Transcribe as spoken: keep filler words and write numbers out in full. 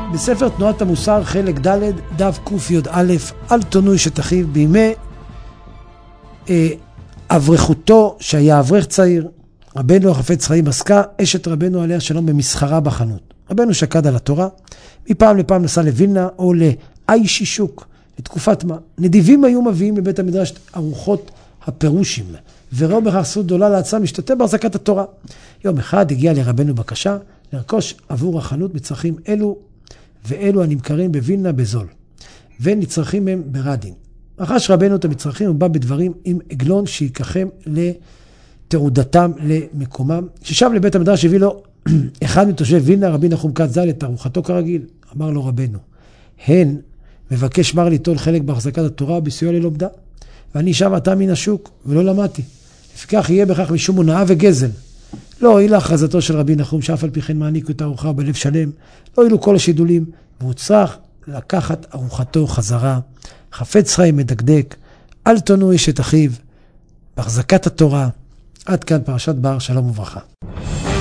בספר תנועת המוסר חלק ד' דף ק"יא, אל תונו איש את אחיו. בימי אה, אברכותו שהיה אברך צעיר, רבנו החפץ חיים עסקה אשת רבנו עליה שלום במסחרה בחנות. רבנו שקד על התורה, מפעם לפעם נסע לווילנה או לאי שישוק לתקופת מה. נדיבים היו מביאים בבית המדרש ארוחות הפירושים, וראו בכך זכות גדולה לעצמם להשתתף בהחזקת התורה. יום אחד הגיע לרבנו בקשה לרכוש עבור החנות מצרכים אלו ואלו הנמכרים בווילנה בזול, ונצרכים הם ברדין. רכש רבנו את המצרכים ובא בדברים עם עגלון שיקחם לתעודתם למקומם. כששב לבית המדרש הביא לו אחד מתושבי וילנה, רבי נחום כת ז"ל, את ארוחתו כרגיל. אמר לו רבנו, הן מבקש מר ליטול חלק בהחזקת התורה בסיוע ללומדה, ואני שם עתה מן השוק ולא למדתי. לפיכך יהיה בכך משום הונאה וגזל. לא הועילה הכרזתו של רבי נחום שאף על פי כן מעניקו את הארוחה בלב שלם, לא הועילו כל השידולים, והוא צריך לקחת ארוחתו חזרה. חפץ חיים מדקדק, אל תונו איש את אחיו בהחזקת התורה. עד כאן פרשת בר, שלום וברכה.